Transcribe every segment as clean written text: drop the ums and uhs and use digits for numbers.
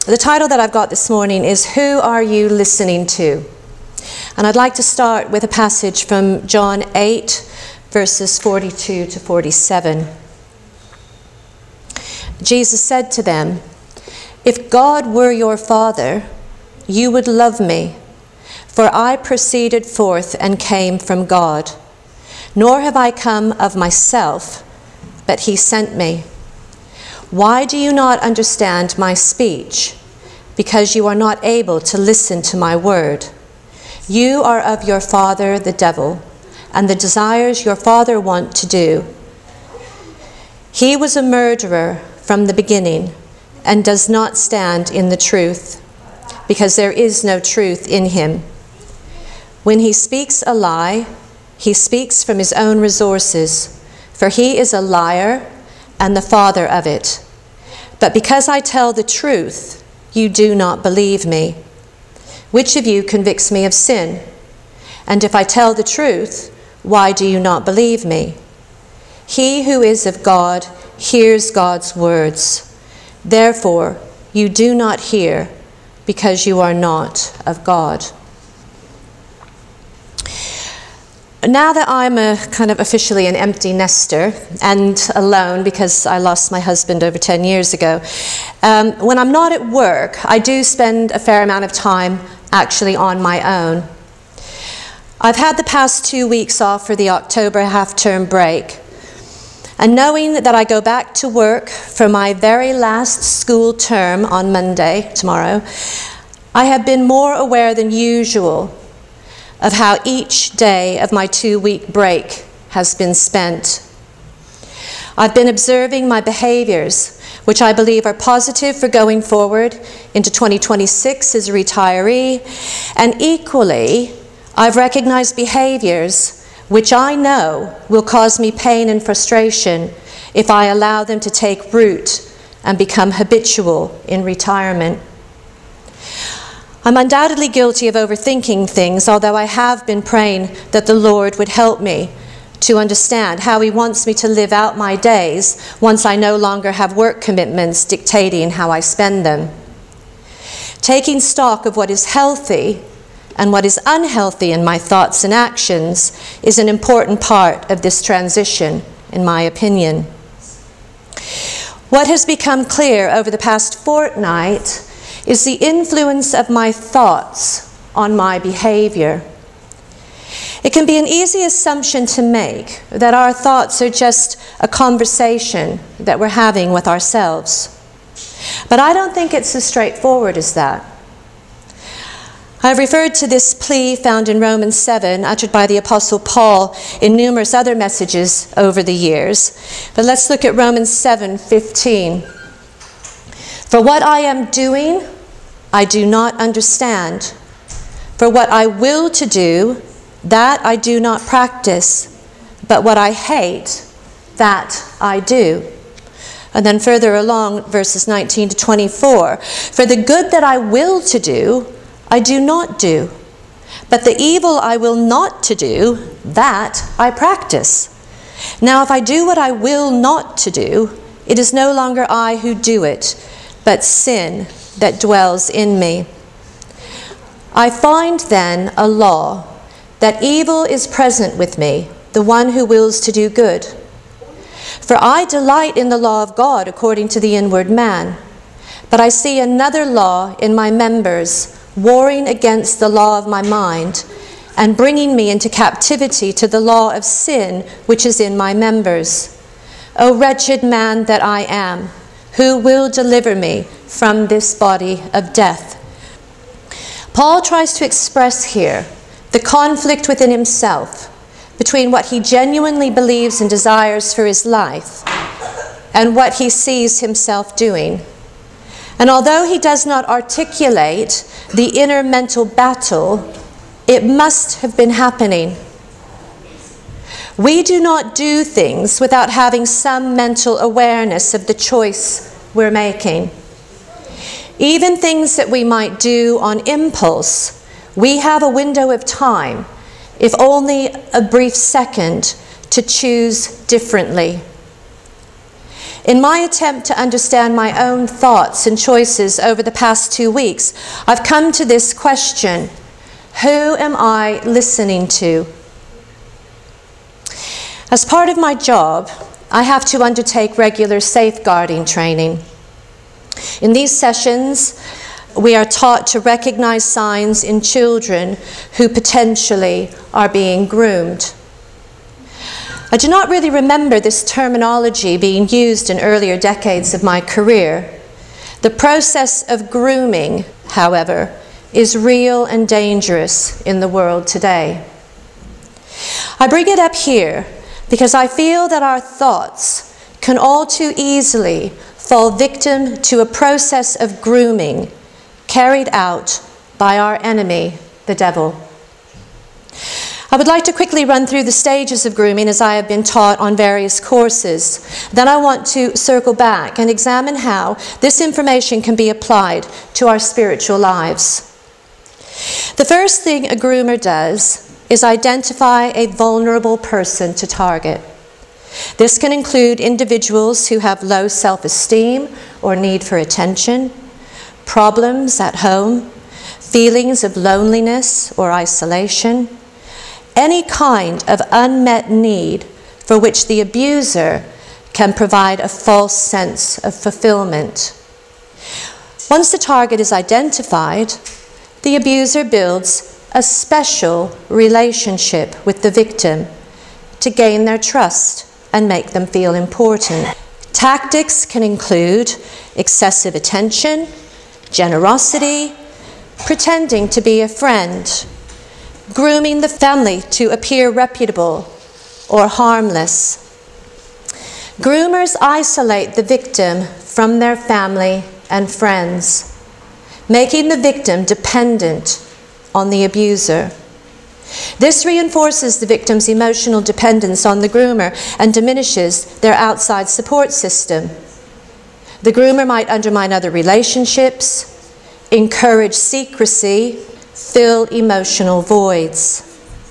The title that I've got this morning is Who Are You Listening To? And I'd like to start with a passage from John 8, verses 42 to 47. Jesus said to them, "If God were your Father, you would love me, for I proceeded forth and came from God. Nor have I come of myself, but he sent me. Why do you not understand my speech? Because you are not able to listen to my word. You are of your father the devil, and the desires your father want to do. He was a murderer from the beginning, and does not stand in the truth, because there is no truth in him. When he speaks a lie, he speaks from his own resources, for he is a liar and the father of it. But because I tell the truth, you do not believe me. Which of you convicts me of sin? And if I tell the truth, why do you not believe me? He who is of God hears God's words. Therefore, you do not hear, because you are not of God." Now that I'm officially an empty nester and alone because I lost my husband over 10 years ago, when I'm not at work, I do spend a fair amount of time actually on my own. I've had the past 2 weeks off for the October half-term break. And knowing that I go back to work for my very last school term on Monday, tomorrow, I have been more aware than usual of how each day of my 2-week break has been spent. I've been observing my behaviors, which I believe are positive for going forward into 2026 as a retiree, and equally, I've recognized behaviors which I know will cause me pain and frustration if I allow them to take root and become habitual in retirement. I'm undoubtedly guilty of overthinking things, although I have been praying that the Lord would help me to understand how he wants me to live out my days once I no longer have work commitments dictating how I spend them. Taking stock of what is healthy and what is unhealthy in my thoughts and actions is an important part of this transition, in my opinion. What has become clear over the past fortnight is the influence of my thoughts on my behavior. It can be an easy assumption to make that our thoughts are just a conversation that we're having with ourselves. But I don't think it's as straightforward as that. I've referred to this plea found in Romans 7, uttered by the Apostle Paul in numerous other messages over the years. But let's look at Romans 7:15. "For what I am doing, I do not understand. For what I will to do, that I do not practice. But what I hate, that I do." And then further along, verses 19 to 24. "For the good that I will to do, I do not do. But the evil I will not to do, that I practice. Now if I do what I will not to do, it is no longer I who do it, but sin that dwells in me. I find then a law, that evil is present with me, the one who wills to do good. For I delight in the law of God according to the inward man. But I see another law in my members, warring against the law of my mind, and bringing me into captivity to the law of sin which is in my members. O wretched man that I am, who will deliver me from this body of death?" Paul tries to express here the conflict within himself between what he genuinely believes and desires for his life and what he sees himself doing. And although he does not articulate the inner mental battle, it must have been happening. We do not do things without having some mental awareness of the choice we're making. Even things that we might do on impulse, we have a window of time, if only a brief second, to choose differently. In my attempt to understand my own thoughts and choices over the past 2 weeks, I've come to this question: who am I listening to? As part of my job, I have to undertake regular safeguarding training. In these sessions, we are taught to recognize signs in children who potentially are being groomed. I do not really remember this terminology being used in earlier decades of my career. The process of grooming, however, is real and dangerous in the world today. I bring it up here because I feel that our thoughts can all too easily fall victim to a process of grooming carried out by our enemy, the devil. I would like to quickly run through the stages of grooming as I have been taught on various courses. Then I want to circle back and examine how this information can be applied to our spiritual lives. The first thing a groomer does is identify a vulnerable person to target. This can include individuals who have low self-esteem or need for attention, problems at home, feelings of loneliness or isolation, any kind of unmet need for which the abuser can provide a false sense of fulfillment. Once the target is identified, the abuser builds a special relationship with the victim to gain their trust and make them feel important. Tactics can include excessive attention, generosity, pretending to be a friend, grooming the family to appear reputable or harmless. Groomers isolate the victim from their family and friends, making the victim dependent on the abuser. This reinforces the victim's emotional dependence on the groomer and diminishes their outside support system. The groomer might undermine other relationships, encourage secrecy, fill emotional voids.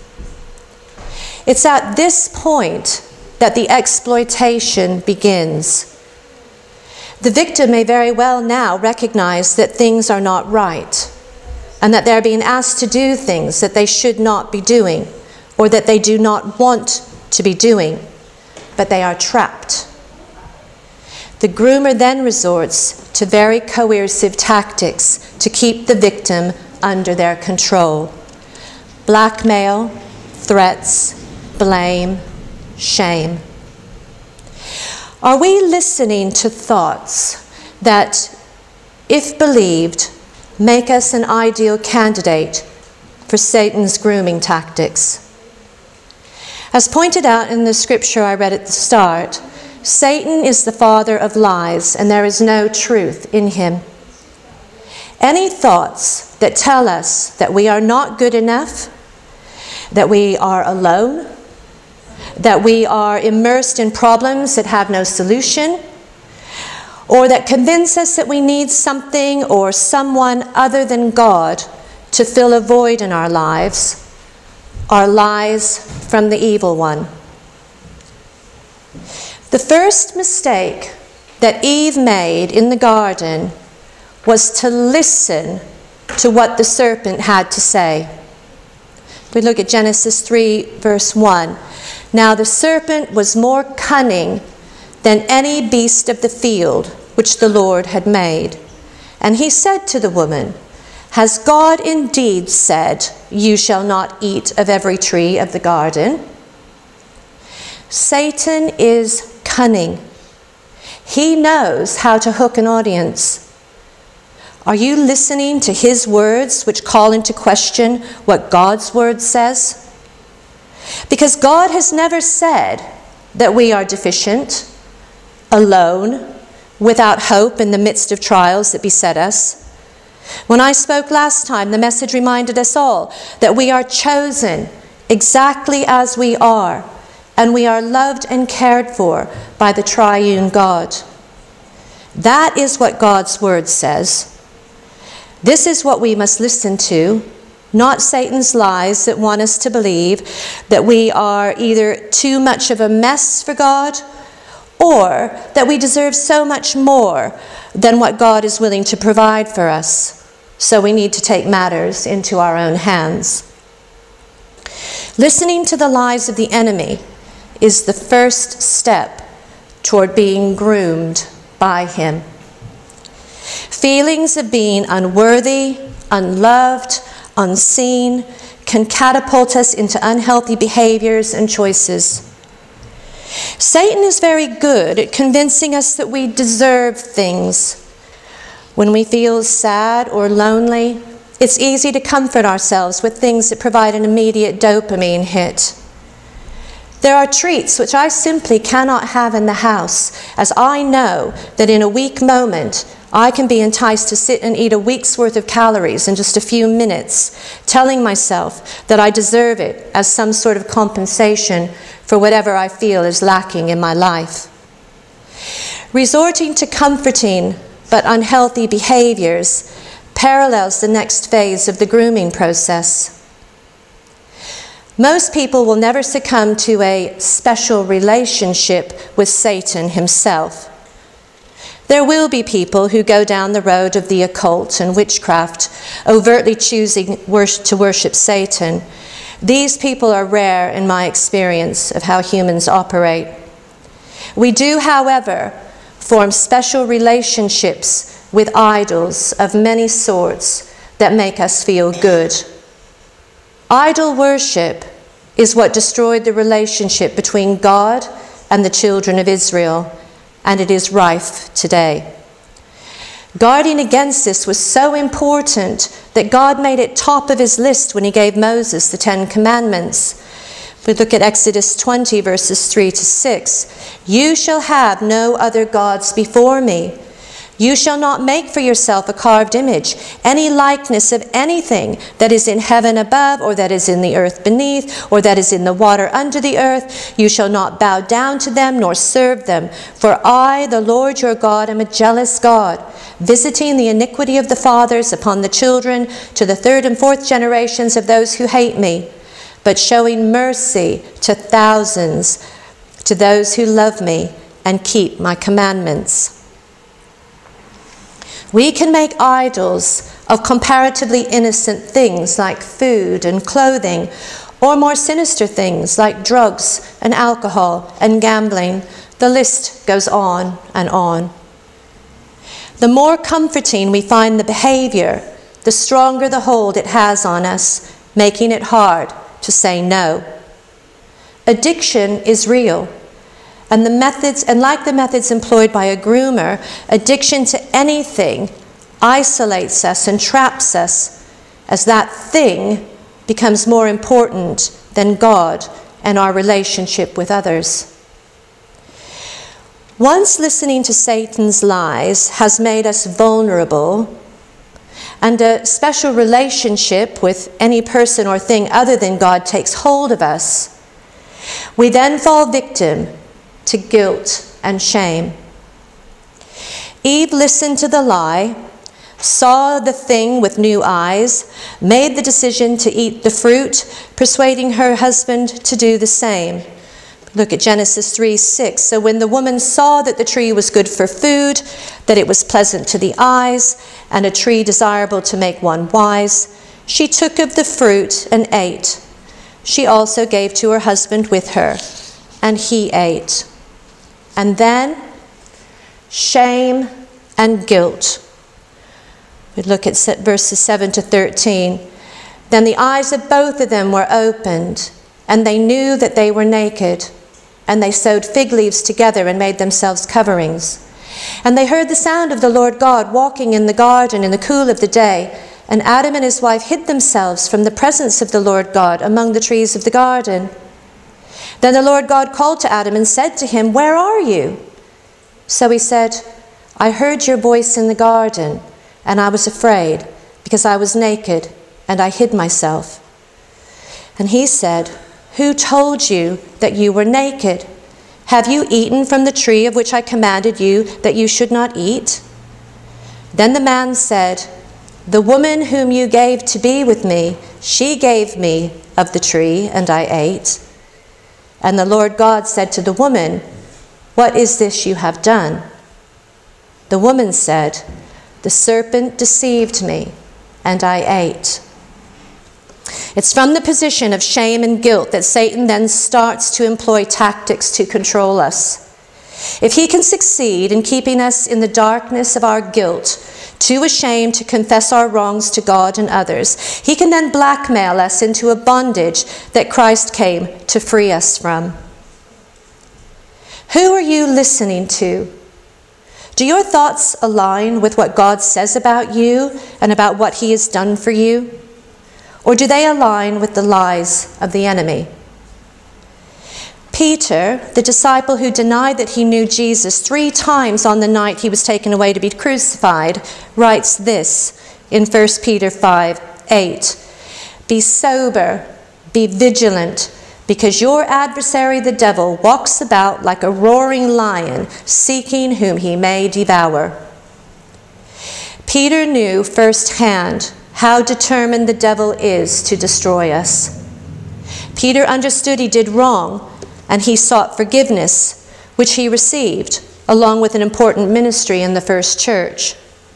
It's at this point that the exploitation begins. The victim may very well now recognize that things are not right, and that they're being asked to do things that they should not be doing, or that they do not want to be doing, but they are trapped. The groomer then resorts to very coercive tactics to keep the victim under their control. Blackmail, threats, blame, shame. Are we listening to thoughts that, if believed, make us an ideal candidate for Satan's grooming tactics? As pointed out in the scripture I read at the start, Satan is the father of lies, and there is no truth in him. Any thoughts that tell us that we are not good enough, that we are alone, that we are immersed in problems that have no solution, or that convince us that we need something or someone other than God to fill a void in our lives, are lies from the evil one. The first mistake that Eve made in the garden was to listen to what the serpent had to say. We look at Genesis 3, verse 1. Now the serpent was more cunning than any beast of the field which the Lord had made. And he said to the woman, Has God indeed said, You shall not eat of every tree of the garden? Satan is cunning. He knows how to hook an audience. Are you listening to his words which call into question what God's word says? Because God has never said that we are deficient, alone, without hope in the midst of trials that beset us. When I spoke last time, the message reminded us all that we are chosen exactly as we are, and we are loved and cared for by the triune God. That is what God's word says. This is what we must listen to, not Satan's lies that want us to believe that we are either too much of a mess for God or that we deserve so much more than what God is willing to provide for us, so we need to take matters into our own hands. Listening to the lies of the enemy is the first step toward being groomed by him. Feelings of being unworthy, unloved, unseen can catapult us into unhealthy behaviors and choices. Satan is very good at convincing us that we deserve things. When we feel sad or lonely, it's easy to comfort ourselves with things that provide an immediate dopamine hit. There are treats which I simply cannot have in the house, as I know that in a weak moment I can be enticed to sit and eat a week's worth of calories in just a few minutes, telling myself that I deserve it as some sort of compensation for whatever I feel is lacking in my life. Resorting to comforting but unhealthy behaviors parallels the next phase of the grooming process. Most people will never succumb to a special relationship with Satan himself. There will be people who go down the road of the occult and witchcraft, overtly choosing to worship Satan. These people are rare in my experience of how humans operate. We do, however, form special relationships with idols of many sorts that make us feel good. Idol worship is what destroyed the relationship between God and the children of Israel, and it is rife today. Guarding against this was so important that God made it top of his list when he gave Moses the 10 Commandments. We look at Exodus 20, verses 3 to 6. You shall have no other gods before me. You shall not make for yourself a carved image, any likeness of anything that is in heaven above, or that is in the earth beneath, or that is in the water under the earth. You shall not bow down to them, nor serve them. For I, the Lord your God, am a jealous God, visiting the iniquity of the fathers upon the children, to the 3rd and 4th generations of those who hate me, but showing mercy to thousands, to those who love me and keep my commandments. We can make idols of comparatively innocent things like food and clothing, or more sinister things like drugs and alcohol and gambling. The list goes on and on. The more comforting we find the behavior, the stronger the hold it has on us, making it hard to say no. Addiction is real. And like the methods employed by a groomer, addiction to anything isolates us and traps us, as that thing becomes more important than God and our relationship with others. Once listening to Satan's lies has made us vulnerable, and a special relationship with any person or thing other than God takes hold of us, we then fall victim to guilt and shame. Eve listened to the lie, saw the thing with new eyes, made the decision to eat the fruit, persuading her husband to do the same. Look at Genesis 3:6. So when the woman saw that the tree was good for food, that it was pleasant to the eyes, and a tree desirable to make one wise, she took of the fruit and ate. She also gave to her husband with her, and he ate. And then, shame and guilt. We look at verses 7 to 13. Then the eyes of both of them were opened, and they knew that they were naked. And they sewed fig leaves together and made themselves coverings. And they heard the sound of the Lord God walking in the garden in the cool of the day. And Adam and his wife hid themselves from the presence of the Lord God among the trees of the garden. Then the Lord God called to Adam and said to him, "Where are you?" So he said, "I heard your voice in the garden, and I was afraid, because I was naked, and I hid myself." And he said, "Who told you that you were naked? Have you eaten from the tree of which I commanded you that you should not eat?" Then the man said, "The woman whom you gave to be with me, she gave me of the tree, and I ate." And the Lord God said to the woman, "What is this you have done?" The woman said, "The serpent deceived me, and I ate." It's from the position of shame and guilt that Satan then starts to employ tactics to control us. If he can succeed in keeping us in the darkness of our guilt, too ashamed to confess our wrongs to God and others, he can then blackmail us into a bondage that Christ came to free us from. Who are you listening to? Do your thoughts align with what God says about you and about what he has done for you? Or do they align with the lies of the enemy? Peter, the disciple who denied that he knew Jesus 3 times on the night he was taken away to be crucified, writes this in 1 Peter 5:8. "Be sober, be vigilant, because your adversary the devil walks about like a roaring lion, seeking whom he may devour." Peter knew firsthand how determined the devil is to destroy us. Peter understood he did wrong, and he sought forgiveness, which he received, along with an important ministry in the first church.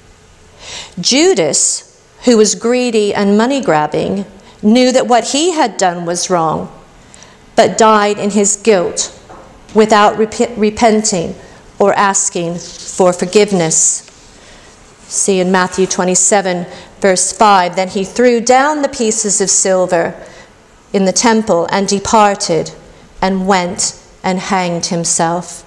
Judas, who was greedy and money-grabbing, knew that what he had done was wrong, but died in his guilt without repenting or asking for forgiveness. See in Matthew 27, verse 5, "Then he threw down the pieces of silver in the temple and departed and went and hanged himself."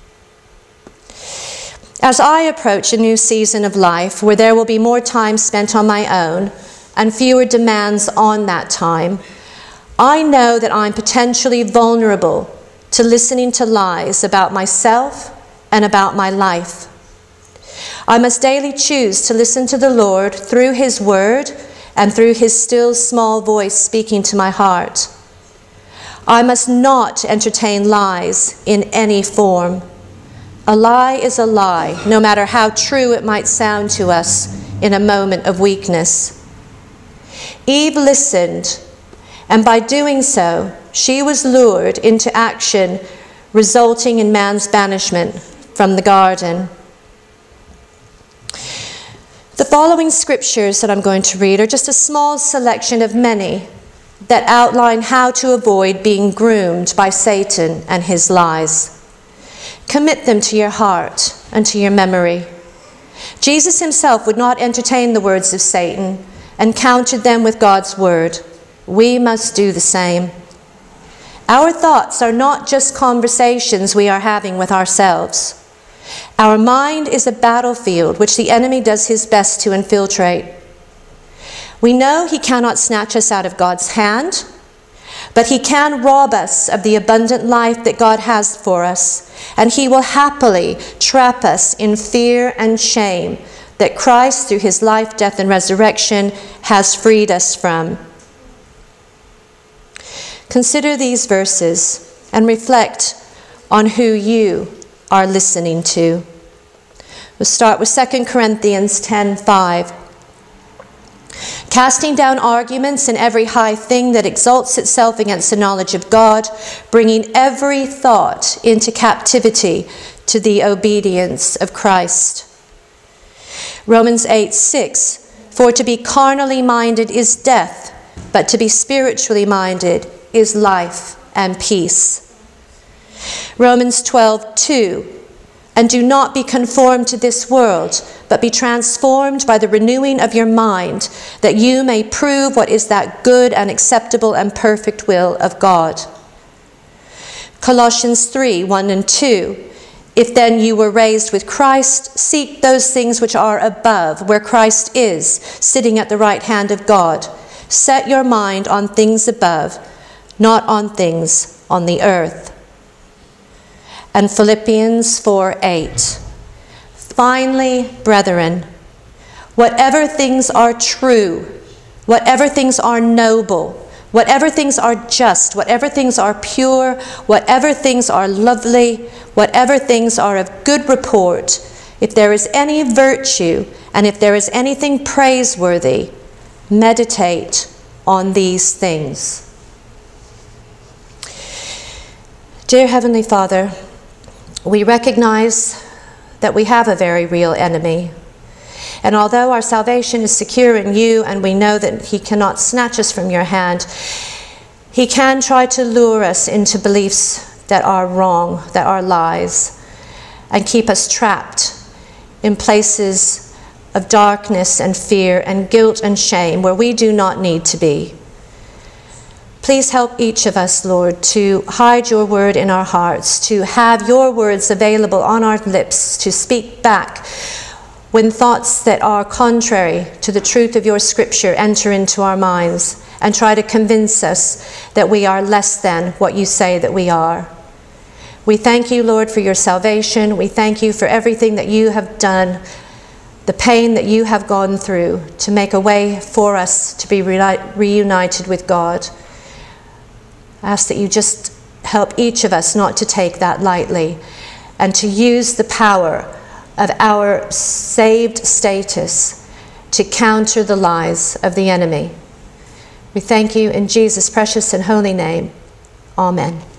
As I approach a new season of life where there will be more time spent on my own and fewer demands on that time, I know that I'm potentially vulnerable to listening to lies about myself and about my life. I must daily choose to listen to the Lord through his word and through his still small voice speaking to my heart. I must not entertain lies in any form. A lie is a lie, no matter how true it might sound to us in a moment of weakness. Eve listened, and by doing so, she was lured into action, resulting in man's banishment from the garden. The following scriptures that I'm going to read are just a small selection of many that outline how to avoid being groomed by Satan and his lies. Commit them to your heart and to your memory. Jesus himself would not entertain the words of Satan and countered them with God's word. We must do the same. Our thoughts are not just conversations we are having with ourselves. Our mind is a battlefield which the enemy does his best to infiltrate. We know he cannot snatch us out of God's hand, but he can rob us of the abundant life that God has for us, and he will happily trap us in fear and shame that Christ, through his life, death, and resurrection, has freed us from. Consider these verses and reflect on who you are listening to. We'll start with 2 Corinthians 10:5. "Casting down arguments and every high thing that exalts itself against the knowledge of God, bringing every thought into captivity to the obedience of Christ." Romans 8:6, "For to be carnally minded is death, but to be spiritually minded is life and peace." Romans 12:2, "And do not be conformed to this world, but be transformed by the renewing of your mind, that you may prove what is that good and acceptable and perfect will of God." Colossians 3:1 and 2, "If then you were raised with Christ, seek those things which are above, where Christ is, sitting at the right hand of God. Set your mind on things above, not on things on the earth." And Philippians 4:8, "Finally, brethren, whatever things are true, whatever things are noble, whatever things are just, whatever things are pure, whatever things are lovely, whatever things are of good report, if there is any virtue and if there is anything praiseworthy, meditate on these things." Dear Heavenly Father, We recognize that we have a very real enemy. And although our salvation is secure in you and we know that he cannot snatch us from your hand, he can try to lure us into beliefs that are wrong, that are lies, and keep us trapped in places of darkness and fear and guilt and shame where we do not need to be. Please help each of us, Lord, to hide your word in our hearts, to have your words available on our lips, to speak back when thoughts that are contrary to the truth of your scripture enter into our minds and try to convince us that we are less than what you say that we are. We thank you, Lord, for your salvation. We thank you for everything that you have done, the pain that you have gone through to make a way for us to be reunited with God. I ask that you just help each of us not to take that lightly and to use the power of our saved status to counter the lies of the enemy. We thank you in Jesus' precious and holy name. Amen.